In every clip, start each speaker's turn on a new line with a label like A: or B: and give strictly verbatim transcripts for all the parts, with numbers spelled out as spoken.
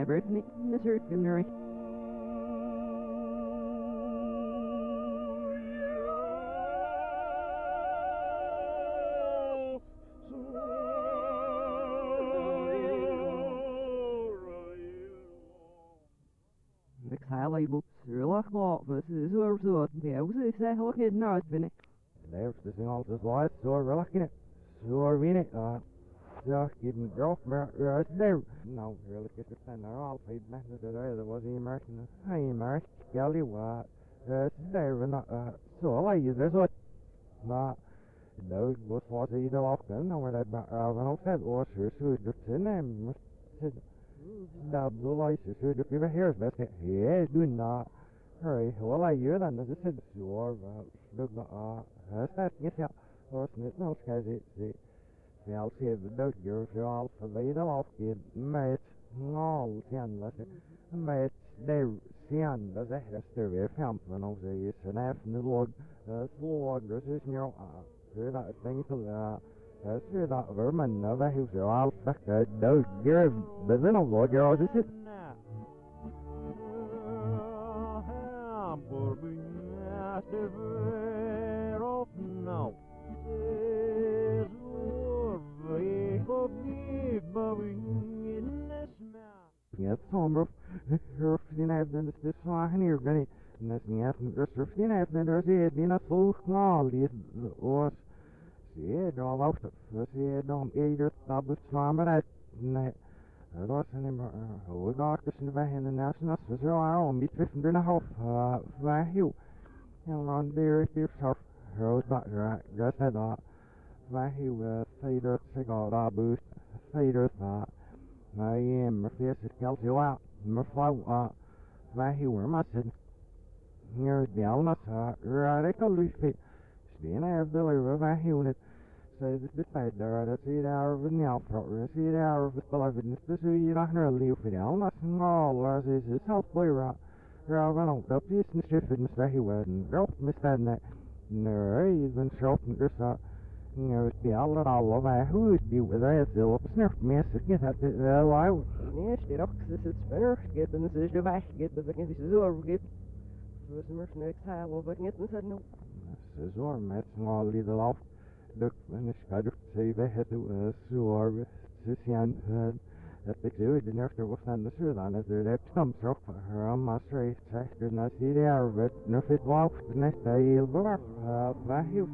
A: Brittany, Mister Gunnery. Exhale, Sherlock Law, versus or so, the was a whole kid not been.
B: There's this thing all this light, so we're looking at, so we're in it, uh, so keeping the girl from right there. No, really, get the thing, they're all paid back to the day, there was the American, hey, American, Gally, what, uh, there, and, uh, so I use this one, but, no, was what he did off then, or that, uh, when I said, or sure, sure, just in them, no, the lights, sure, if you ever hear it, that's it, yeah, do not. Hurry, well, I hear that, this is sure, uh, look, uh, that's that, get out, or snit, no, guys, it's the, the I'll see the dog, you're all for the little off, kid, mate, all, can, let's say, mate, they, sian, does that, that's the very camp, when I say, it's an F in the log, that's the log, this is, you know, uh, hear that thing, so, uh, that's hear that vermin, no, that he's all, fuck, uh, dog, you're, the little log, you're all, this is,
C: no.
B: Yes, somber. Rufin även det svagen i organi. Nästan även rufin även det är dina så small i oss. Se då vart för se de äger stabbet svammar nej. Då sen i och då kanske det är en national så är om mitt fifty and a half vad ju. Jag har det är så Rose Butter, just had that. Vahi was Fader Cigar Boost, Fader thought. I am my face is Kelsey out, my flow up. Vahi were my sin. Here's the illness, radical leafy. Spin I have the liver of a unit. Says it's the side there, I see the hour of the alpha, I see the hour of the beloved, this is you not her leave for the illness and all, as is his health boy rot. Rather on the piece and shift in Vahi wedding, girl, Miss That. Nej, den shoppen är så nu spelar alla vad hur du vet det är så snart med så kan det det live.
A: Nej, det är också så spänner, get den så det var get det kan det så get. Så som är next high och vad inte så nu.
B: Så så med small lite lof. Look, when it's got to say they had to so så sen att det är det efter vad sen det så där det är some sort of her on my straight sector not see there but no fit walk the next day you'll go up uh you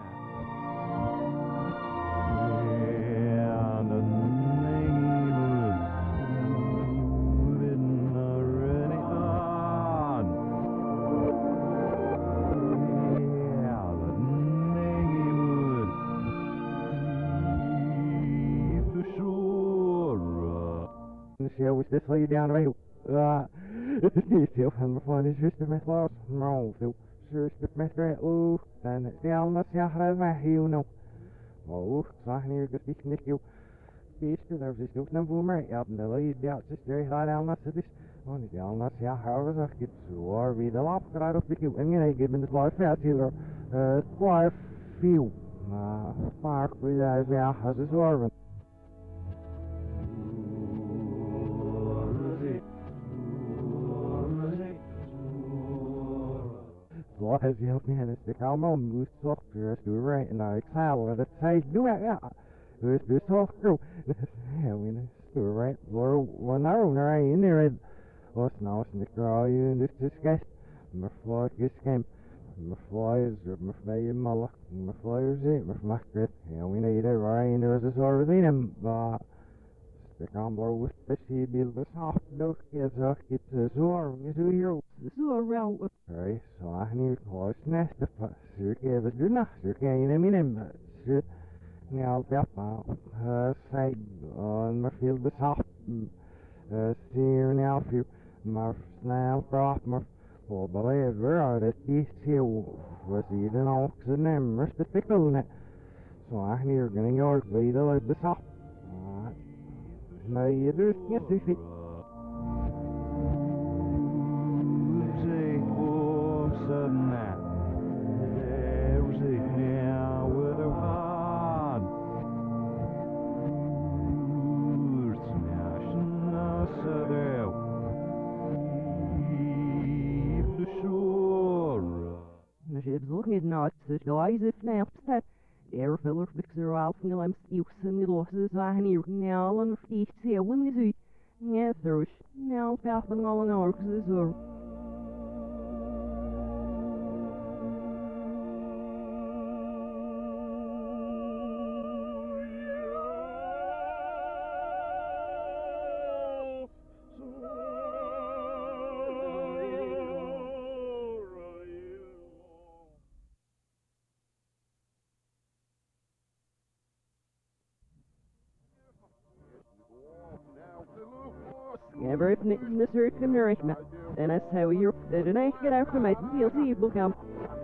B: she always just lay down right uh it's still from the phone is just the mess lost no so sure it's the mess right oh and it's down let's see how that you know oh so I need to speak Nick you speech to there's this no number right up in the lead out just very high down let's this on the down let's see how was I get to or read the lap but I don't think you and you given this life out here uh life feel uh spark with that yeah has this or What has helped me and it's the calm moose software to right and I exhale with it say do it yeah it's the software yeah we know to right or one hour when I in there what's now it's the all you in this disgust my fly this game my flies or my fly mulla my flyers it my fly yeah we need it right in there is a sort of in but the gambler with the sea deal the soft look is a it's a sore is a hero
A: Så around
B: right so I need to close nest the circuit but do not circuit in a minute now that uh say on my field the soft uh steer now few my snail prop my well believe where are the teeth here was even oxen and rest the pickle net so I need to gonna go with the soft my ears get to fit
C: now with a hard smashing us there
A: ships looking at knots, the eyes if now that air filler fixer off and I'm using the losses I need now on the feet see when is it yeah through now passing all an hour because or Never if Mister Commeration, and that's how you're the night get out from my P L C will come.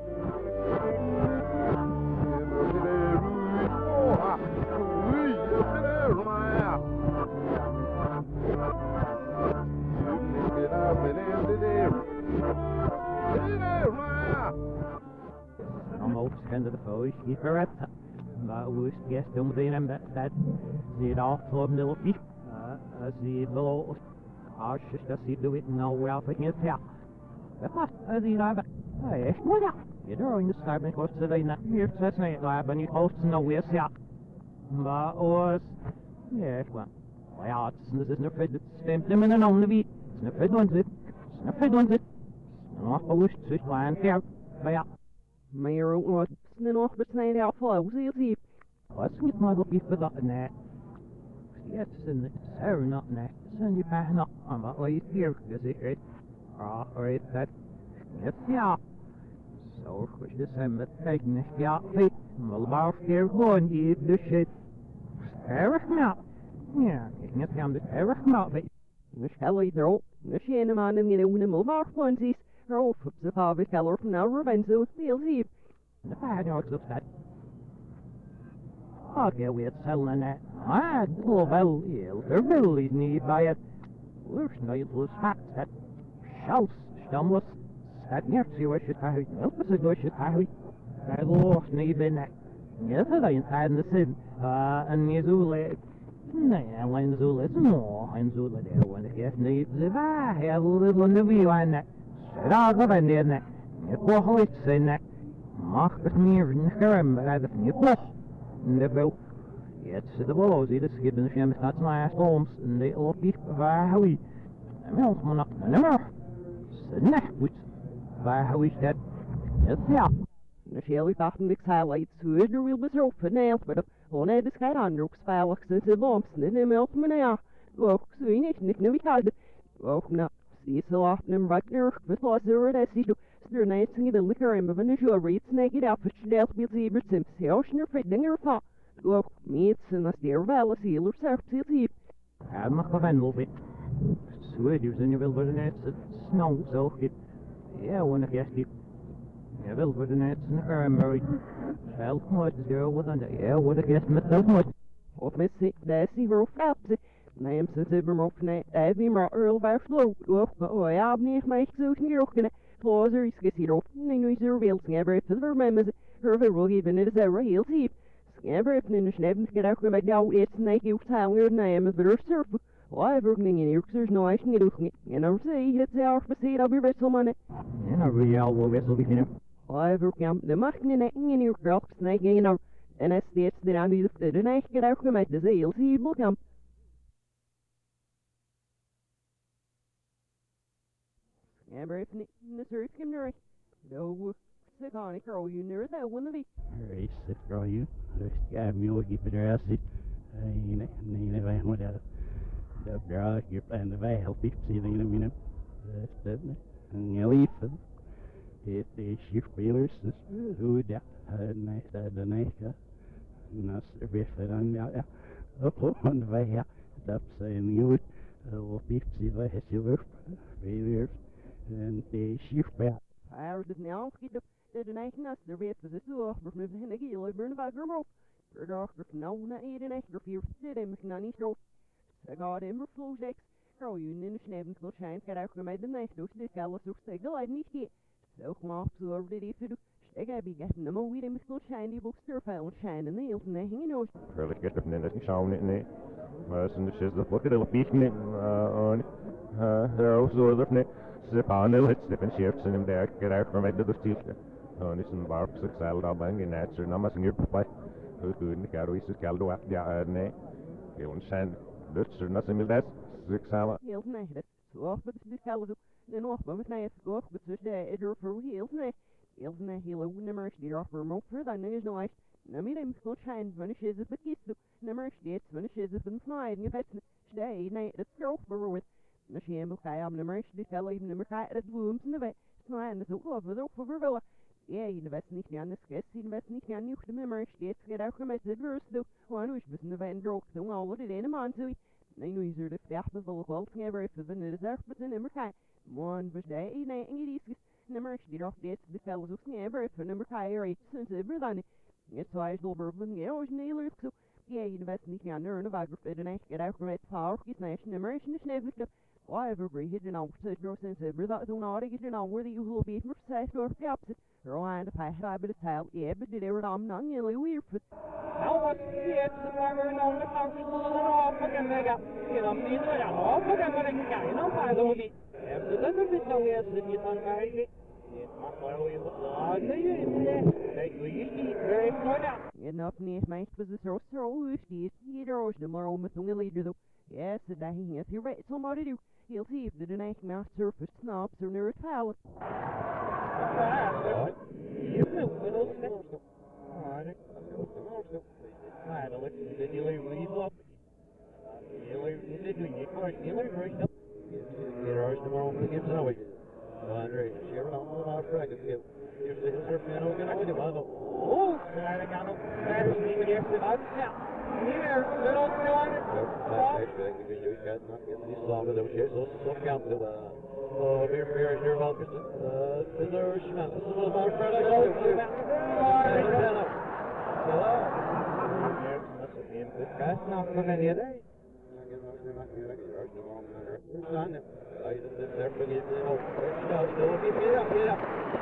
C: Almost end of the voice, you heard that. But we guess don't see them that that the off of the little fish. Uh, the below. Als je dat ziet, doe het nou wel voor je ja. Dat was als je daar bent. Echt mooi ja. Je door in de stad met kosten dat je naar hier zet nee, daar ben je hoofd nou weer ja. Maar oors. Ja, echt wel. Maar ja, het is nog vet, het stemt hem in een andere wie. Het is nog vet doen zit. Het is nog vet doen zit. Nog bewust zit waar een keer. Maar ja.
A: Maar je ook nog nog besnijden af voor zie je zie.
C: Wat is niet maar op je verdacht nee. Yes, and it's so not next, and you pass not on what way here, does it right? Ah, right, that. Yes, yeah. So, which is him that taking this yacht feet, and will bar here going, eat the shit. Eric not. Yeah, getting it down to Eric not, but.
A: The shelly throat, the shane man in the animal bar funsies, her off of the harvest color from now revenge of the eve.
C: The bad yards of that. Okay, we're selling that. Ah, little bell, the bill is need by it. We're not was fat that shouts, stumbles, that near to what should I help us a good should I I lost me in that. Yes, I inside the sin. Uh, and Yazula. Nah, when Zula is more, and Zula there when it gets needs if I have a little in the view on that. Set out of and in that. It was always in that. Mark the near in the current, but I don't know. Nebo. Jetzt de bolozi, de skibben sjem staat naast ons, en de opie waar hou en meld me nog een nummer. Sneh, goed. Waar hou is dat? Het ja.
A: The shelly pattern mix highlights who is the real bizarre for nails, but on a discard under spell since the bumps and the milk manea. Well, so you need to know because well, now, see so often in Bruckner, but was there as you do. Stir nights and the liquor and the initial reads naked out for Chanel with zebra sims, the ocean or fitting or fa. Look, meats and the stair valley seal or surf seal deep.
C: I'm not a vandal bit. Swedish in your wilderness, snow so it. Yeah, when I guess it. Yeah, wilderness and her married. Well, what is there with under? Yeah, what I guess myself much.
A: Of Miss Sick, that's the roof out. Naam sinds ik hem op nee, heb je maar earl bij slow. Oh, ja, niet mij zo knirken. Closer is gezien op. Nee, nu is er veel snabber if the remembers. Her will even it is ever heel deep. Snabber if in the snabben get out met jou it's night you town your name is better surf. Why working in your there's no ice in it. You know, see, it's our facade of your vessel money.
C: And a real will vessel be here.
A: Why working the marking in your girl snake, you know. And I see it's the only the night get out met the zeal see will come. Ja, maar even niet in de surf kim naar. No, sick on it, girl, you never that one of the.
B: Very sick, girl, you. Just got me looking for the rest of it. I ain't, ain't ever without the draw, you're playing the veil, people see the enemy, you know. That's doesn't it? And you leave them. If the shift wheelers, who da, nice, the nice, and that's the riff that I'm out there. Up on the veil, up saying you would, oh, people see the silver, failures. En de shiftback.
A: I was now get the the night nas the rest of the so for me the henne geel burn about girl. For doctor no na eat an extra fear sit him knani so. I got him for flow six. Girl you in the schneven so shine get out from the night so this gal so say go I need get. So come off so already to do. Steg I be getting them all with him so shiny books to found shine and nails and hanging nose.
D: Really get them in the sound in it. Maar zijn dus dat wat er op is niet aan eh er ook zo dat net ze panel het slippen shifts en hem daar get out from it the stiefte on is een bark zich zal daar bang in het er namas ngir bij hoe kun ik er is het do ja nee je ons zijn dus er nas in dat zich zal
A: Heel nee, dat zo met de kale en nog met nee, go met dus de er voor heel nee. Heel nee, heel nummer die er voor mo voor dan is no ice. Na mi dem so scheint, wenn ich es bekist, nummer steht, wenn ich es von schneiden, ich weiß stay, nee, das groß berührt. Na schiem kai am nummer steht, hell even nummer kai, das wooms in der Welt. Schneiden das auch, was auch für Wille. Ja, in weiß nicht an das Gäste, in weiß nicht an nicht nummer steht, geht auch mit der Verse, du. Wann ich bis in der Welt droog, so all what it in a man so. Nee, nu is er de vechten vol geweld never if the net is er but in nummer kai. One was day, nee, en die nummer steht auf dit, de fellows of never if nummer kai er since ever dan. Het is wel burven, ja, origineel zo. Ja, je weet niet gaan er een wagen fit en echt get out met power, get nice nummer is niet snel goed. Whatever breed it and so no sense ever that don't know get on where you will be for say or perhaps it. Rowan the pie high but it's hell, yeah, but did ever am none really weird for.
C: Now what yes, the farmer known the house is off again mega. You know, me the off again what I can, you know, by the way. If the other bit no yes, then you don't marry.
A: En op niet mijn was het zo zo die hier is de maar om het leader zo. Yes, that I hing if you're right somebody do. He'll see if the next mouse surface snaps or near a towel.
C: You know, little steps. Alright, I don't let the dealer leave up. Dealer, you did you car dealer right up. Here are the moment to get away. Andre, share on the last track of you. Here's the hitter man who's going to win the ball. Oh, I got no matter even if the odds now. Here, little John. Actually, I think you got not getting these long of those years. Those so count to the oh, beer beer here, Malcolm. Uh, is there a shot? This is a little more friend. I go to that. Hello. This guy's not from any other. Son, I just sit there for the little stuff. So get it up, get it up.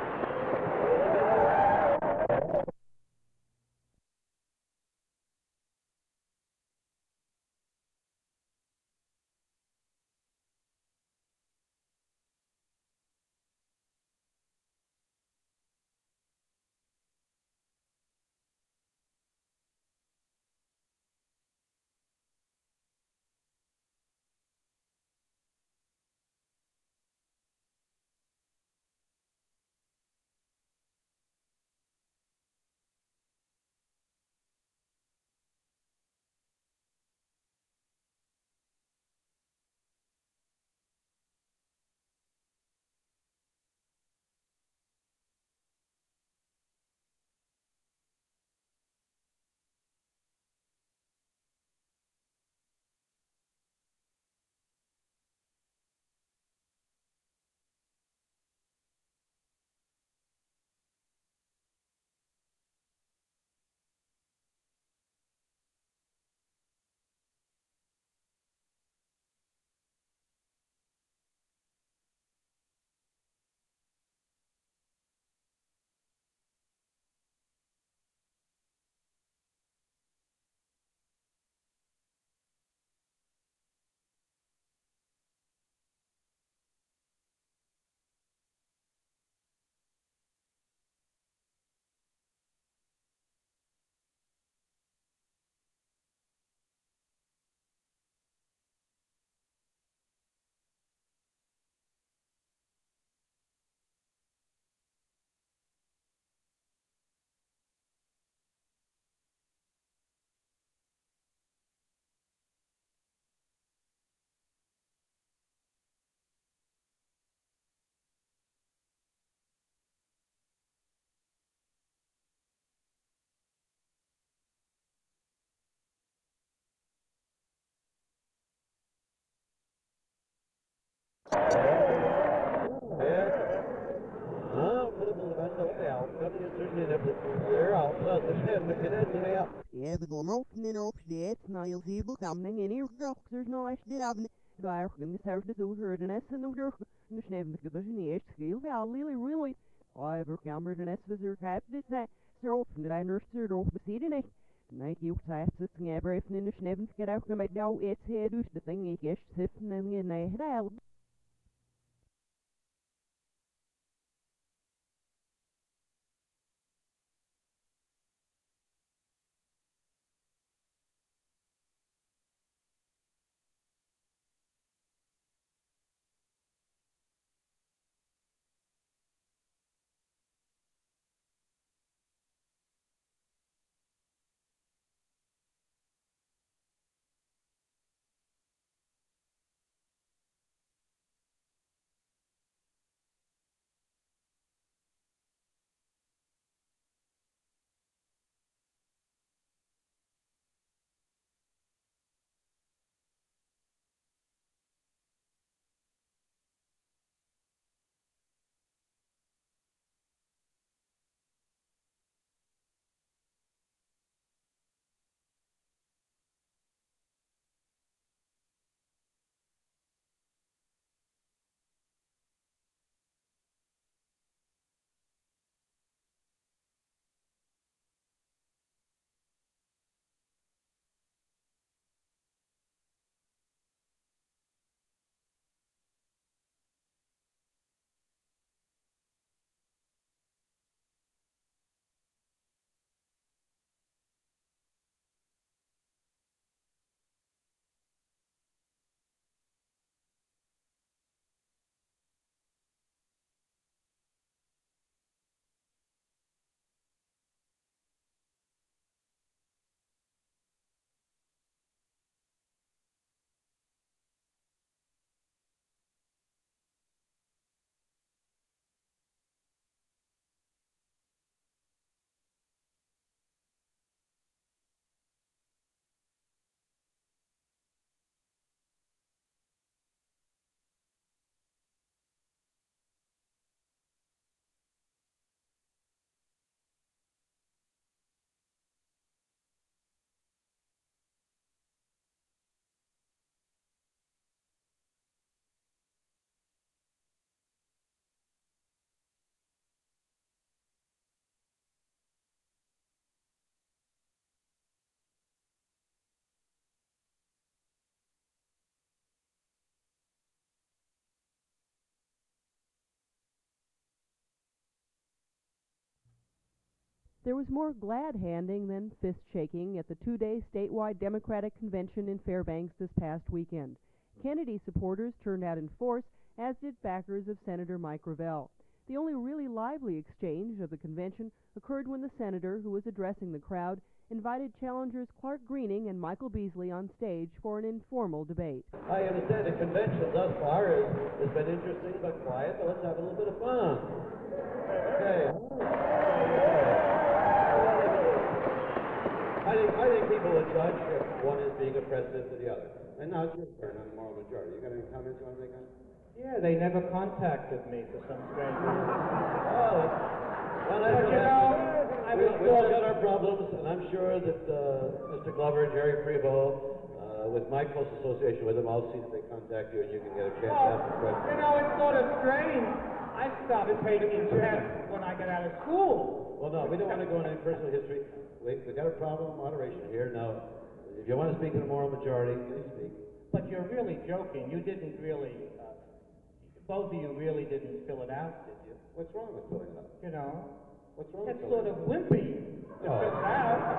A: Ja, we gaan op en op steeds, nou je ziet bekamning in hier dokters nou als dit avond. Daar kunnen we zelfs de toehoor de nesten nog door. Nu sneven we dus niet eerst scheel, ja, really, really. However, kamer de nesten er heb dit zijn. Zo op de lijners er op besieden niet. Nee, je zei het snijper even in de sneven get out met jou iets hier dus de ding ik eerst zitten en je nee, het There was more glad-handing than fist-shaking at the two-day statewide Democratic convention in Fairbanks this past weekend. Kennedy supporters turned out in force, as did backers of Senator Mike Gravel. The only really lively exchange of the convention occurred when the senator, who was addressing the crowd, invited challengers Clark Greening and Michael Beasley on stage for an informal debate.
E: I understand the convention thus far has, has been interesting but quiet, so let's have a little bit of fun. Okay. I think, I think people would judge if one is being a precedent to the other. And now it's your turn on the moral majority. You got any comments you want to make on it?
F: Yeah, they never contacted me for some strange reason.
E: Oh, well, that's
F: But you know, I
E: we,
F: was
E: we all
F: sort
E: got
F: of,
E: our problems, and I'm sure that uh, Mister Glover and Jerry Prevost, uh, with my close association with them, I'll see that they contact you and you can get a chance to
F: well,
E: ask the question.
F: you know, it's sort of strange. I started taking tests when I got out of school.
E: Well, no, we don't want to go into any personal history. We we got a problem of moderation here. Now, if you want to speak in a moral majority, please speak.
F: But you're really joking. You didn't really, uh, both of you really didn't fill it out, did you?
E: What's wrong with filling it out?
F: You know,
E: What's wrong
F: it's
E: with
F: sort
E: filling
F: of wimpy to
E: Oh.
F: fill it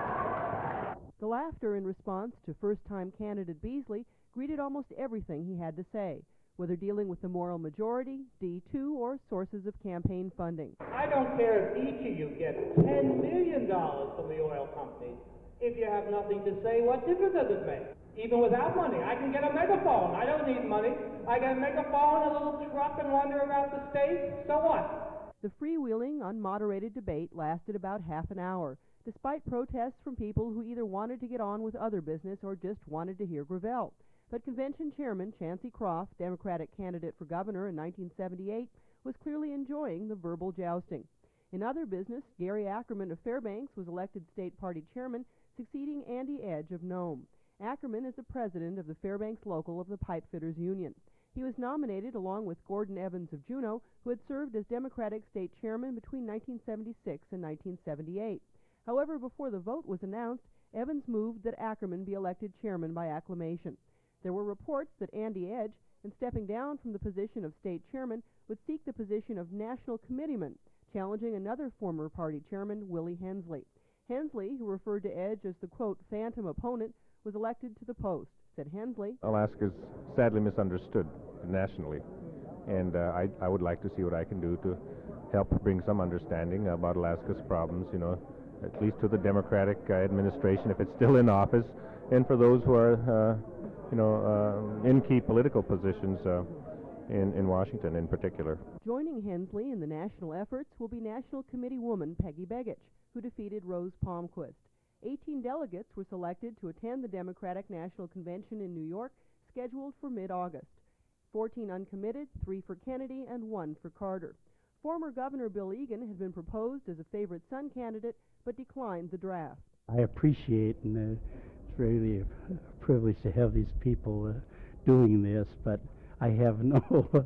F: out.
A: The laughter in response to first-time candidate Beasley greeted almost everything he had to say, whether dealing with the moral majority, D two, or sources of campaign funding.
F: I don't care if each of you get ten million dollars from the oil companies. If you have nothing to say, what difference does it make? Even without money, I can get a megaphone. I don't need money. I get a megaphone, a little truck, and wander around the state. So what?
A: The freewheeling, unmoderated debate lasted about half an hour, despite protests from people who either wanted to get on with other business or just wanted to hear Gravel. But convention chairman Chancey Croft, Democratic candidate for governor in nineteen seventy-eight, was clearly enjoying the verbal jousting. In other business, Gary Ackerman of Fairbanks was elected state party chairman, succeeding Andy Edge of Nome. Ackerman is the president of the Fairbanks local of the Pipefitters Union. He was nominated along with Gordon Evans of Juneau, who had served as Democratic state chairman between nineteen seventy-six and nineteen seventy-eight. However, before the vote was announced, Evans moved that Ackerman be elected chairman by acclamation. There were reports that Andy Edge, in stepping down from the position of state chairman, would seek the position of national committeeman, challenging another former party chairman, Willie Hensley. Hensley, who referred to Edge as the, quote, phantom opponent, was elected to the post. Said Hensley,
D: Alaska's sadly misunderstood nationally, and uh, I, I would like to see what I can do to help bring some understanding about Alaska's problems, you know, at least to the Democratic uh, administration, if it's still in office, and for those who are, uh, you know, uh, in key political positions uh, in, in Washington in particular.
A: joining Hensley in the national efforts will be National Committee woman Peggy Begich, who defeated Rose Palmquist. Eighteen delegates were selected to attend the Democratic National Convention in New York, scheduled for mid-August. Fourteen uncommitted, three for Kennedy, and one for Carter. Former Governor Bill Egan had been proposed as a favorite son candidate, but declined the draft.
G: I appreciate, and uh, it's really a privilege to have these people uh, doing this, but I have no,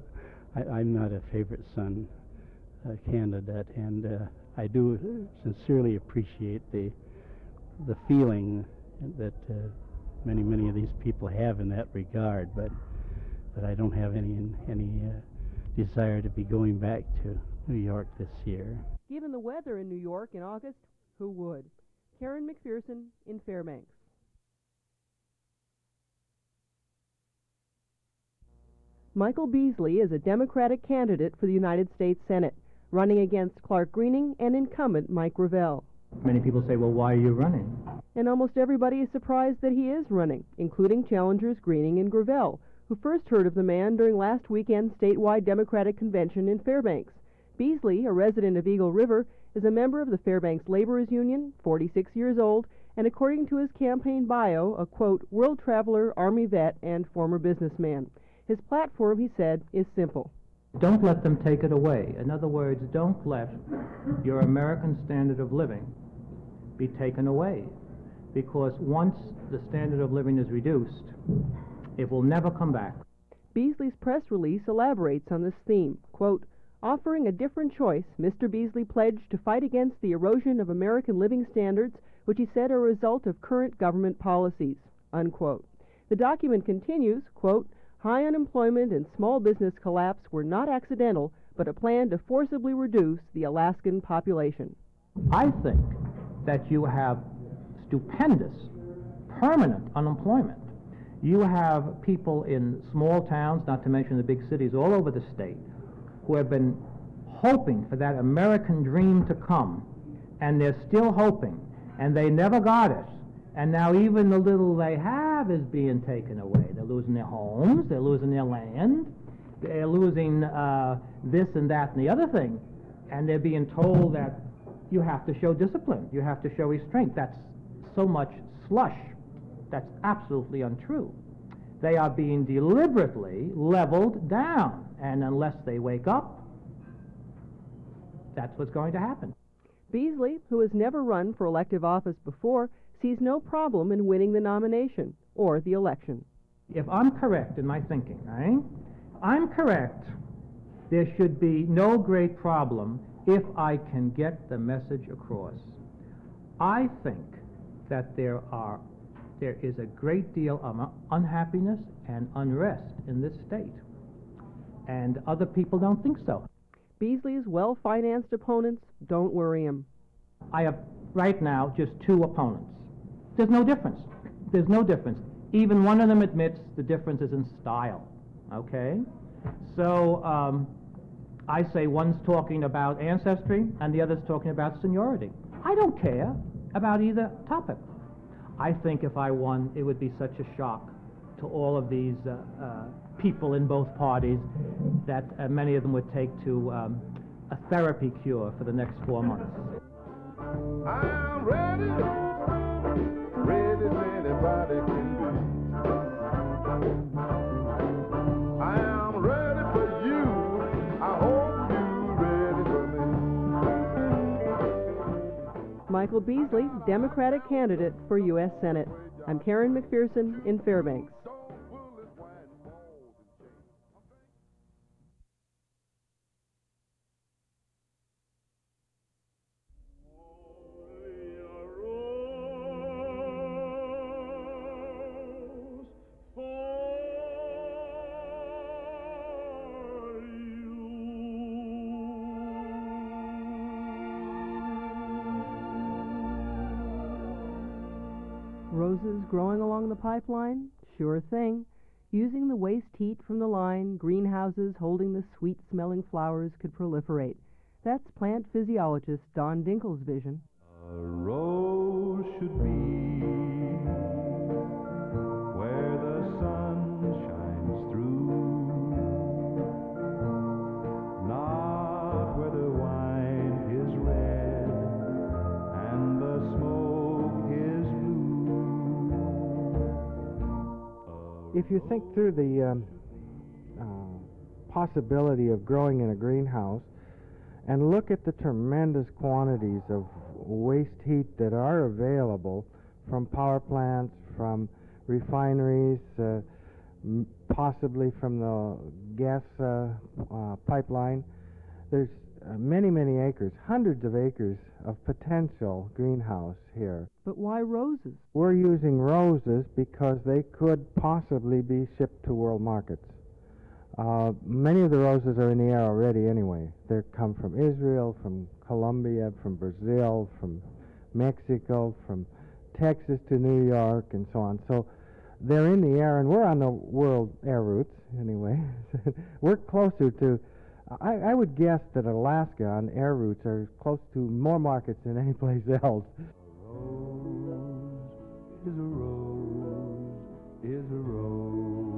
G: I, I'm not a favorite son uh, candidate, and uh, I do sincerely appreciate the the feeling that uh, many, many of these people have in that regard, but but I don't have any any uh, desire to be going back to New York this year.
A: Given the weather in New York in August, who would? Karen McPherson in Fairbanks. Michael Beasley is a Democratic candidate for the United States Senate, running against Clark Greening and incumbent Mike Gravel.
C: Many people say, well, why are you running?
A: And almost everybody is surprised that he is running, including challengers Greening and Gravel, who first heard of the man during last weekend's statewide Democratic convention in Fairbanks. Beasley, a resident of Eagle River, is a member of the Fairbanks Laborers Union, forty-six years old, and according to his campaign bio, a, quote, world traveler, Army vet, and former businessman. His platform, he said, is simple.
C: Don't let them take it away. In other words, don't let your American standard of living be taken away. Because once the standard of living is reduced, it will never come back.
A: Beasley's press release elaborates on this theme. Quote, offering a different choice, Mister Beasley pledged to fight against the erosion of American living standards, which he said are a result of current government policies, unquote. The document continues, quote, high unemployment and small business collapse were not accidental, but a plan to forcibly reduce the Alaskan population.
C: I think that you have stupendous, permanent unemployment. You have people in small towns, not to mention the big cities all over the state, who have been hoping for that American dream to come, and they're still hoping, and they never got it. And now even the little they have is being taken away. They're losing their homes, they're losing their land, they're losing uh, this and that and the other thing, and they're being told that you have to show discipline, you have to show restraint. That's so much slush. That's absolutely untrue. They are being deliberately leveled down, and unless they wake up, that's what's going to happen.
A: Beasley, who has never run for elective office before, sees no problem in winning the nomination or the election.
C: If I'm correct in my thinking, right? I'm correct. There should be no great problem if I can get the message across. I think that there are there is a great deal of unhappiness and unrest in this state, and other people don't think so.
A: Beasley's well-financed opponents don't worry him.
C: I have right now just two opponents. There's no difference. There's no difference. Even one of them admits the difference is in style, okay? So um, I say one's talking about ancestry and the other's talking about seniority. I don't care about either topic. I think if I won, it would be such a shock to all of these uh, uh, people in both parties that uh, many of them would take to um, a therapy cure for the next four months.
B: I'm ready, ready as anybody can be. I am ready for you, I hope you're ready for me.
A: Michael Beasley, Democratic candidate for U S Senate. I'm Karen McPherson in Fairbanks. Roses growing along the pipeline? Sure thing. Using the waste heat from the line, greenhouses holding the sweet-smelling flowers could proliferate. That's plant physiologist Don Dinkle's vision.
B: A rose should be where the sun shines through, not where the wine is red and the smoke is blue. If you think through the um, uh, possibility of growing in a greenhouse and look at the tremendous quantities of waste heat that are available from power plants, from refineries, uh, m- possibly from the gas uh, uh, pipeline, there's uh, many, many acres, hundreds of acres of potential greenhouse here.
A: But why roses?
B: We're using roses because they could possibly be shipped to world markets. Uh, many of the roses are in the air already anyway. They come from Israel, from Colombia, from Brazil, from Mexico, from Texas to New York, and so on. So they're in the air, and we're on the world air routes anyway. We're closer to, I, I would guess that Alaska on air routes are close to more markets than any place else. A rose is a rose is a rose.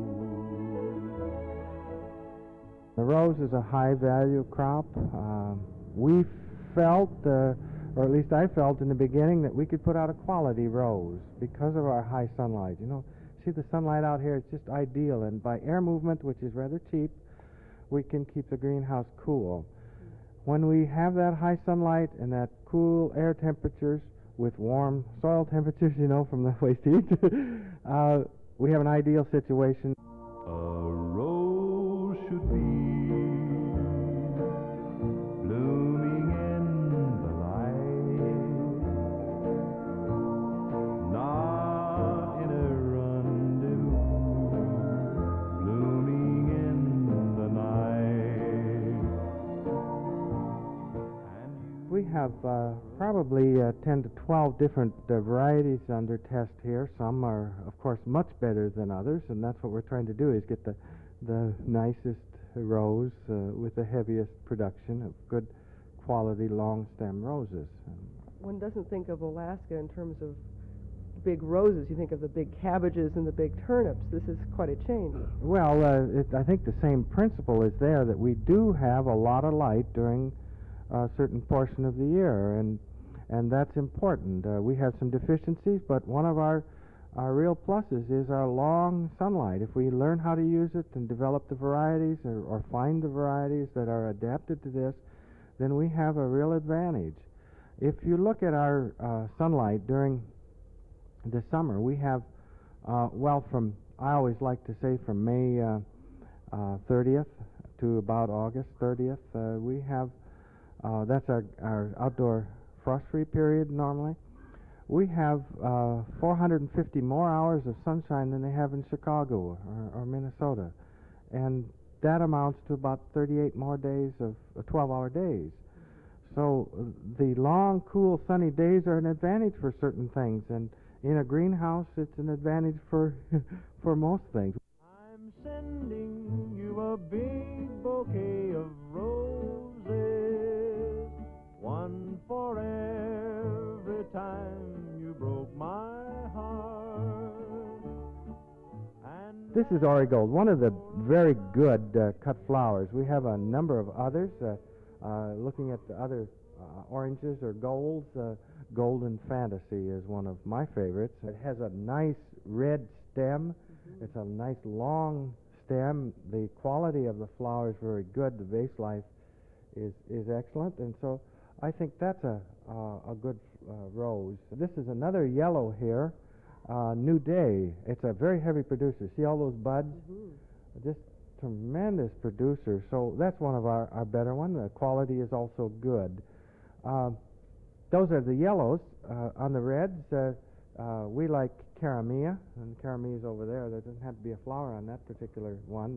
B: The rose is a high-value crop. Uh, we felt, uh, or at least I felt in the beginning, that we could put out a quality rose because of our high sunlight. You know, see the sunlight out here, it's just ideal. And by air movement, which is rather cheap, we can keep the greenhouse cool. When we have that high sunlight and that cool air temperatures with warm soil temperatures, you know, from the waste heat, uh, we have an ideal situation. A rose should be blooming in the light, not in a rendezvous, blooming in the night. We have have uh, probably uh, ten to twelve different uh, varieties under test here. Some are, of course, much better than others, and that's what we're trying to do, is get the, the nicest rows uh, with the heaviest production of good quality long stem roses.
A: One doesn't think of Alaska in terms of big roses. You think of the big cabbages and the big turnips. This is quite a change.
B: Well, uh, it, I think the same principle is there, that we do have a lot of light during a certain portion of the year, and and that's important. Uh, we have some deficiencies, but one of our our real pluses is our long sunlight. If we learn how to use it and develop the varieties, or, or find the varieties that are adapted to this, then we have a real advantage. If you look at our uh, sunlight during the summer, we have, uh, well, from, I always like to say from May uh, uh, thirtieth to about August thirtieth, uh, we have, uh, that's our, our outdoor frost-free period normally. We have uh, four hundred fifty more hours of sunshine than they have in Chicago or, or Minnesota. And that amounts to about thirty-eight more days of twelve-hour days. So uh, the long, cool, sunny days are an advantage for certain things, and in a greenhouse, it's an advantage for for most things.
H: I'm sending you a big bouquet of roses, one for every time you broke my heart. And
B: this is Origold, one of the very good uh, cut flowers. We have a number of others. Uh, uh, looking at the other uh, oranges or golds, uh, Golden Fantasy is one of my favorites. It has a nice red stem. Mm-hmm. It's a nice long stem. The quality of the flower is very good. The vase life is, is excellent, and so I think that's a, uh, a good uh, rose. This is another yellow here, uh, New Day. It's a very heavy producer. See all those buds? Mm-hmm. Just tremendous producer. So that's one of our, our better ones. The quality is also good. Uh, those are the yellows. Uh, on the reds, uh, uh, we like Caramia, and Caramia is over there. There doesn't have to be a flower on that particular one.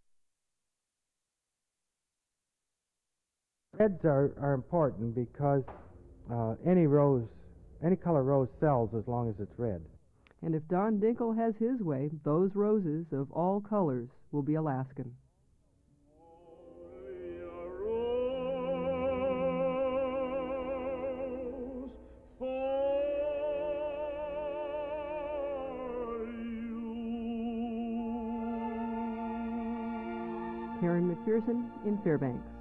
B: Reds are, are important because uh, any rose, any color rose sells as long as it's red.
A: And if Don Dinkle has his way, those roses of all colors will be Alaskan. Karen McPherson in Fairbanks.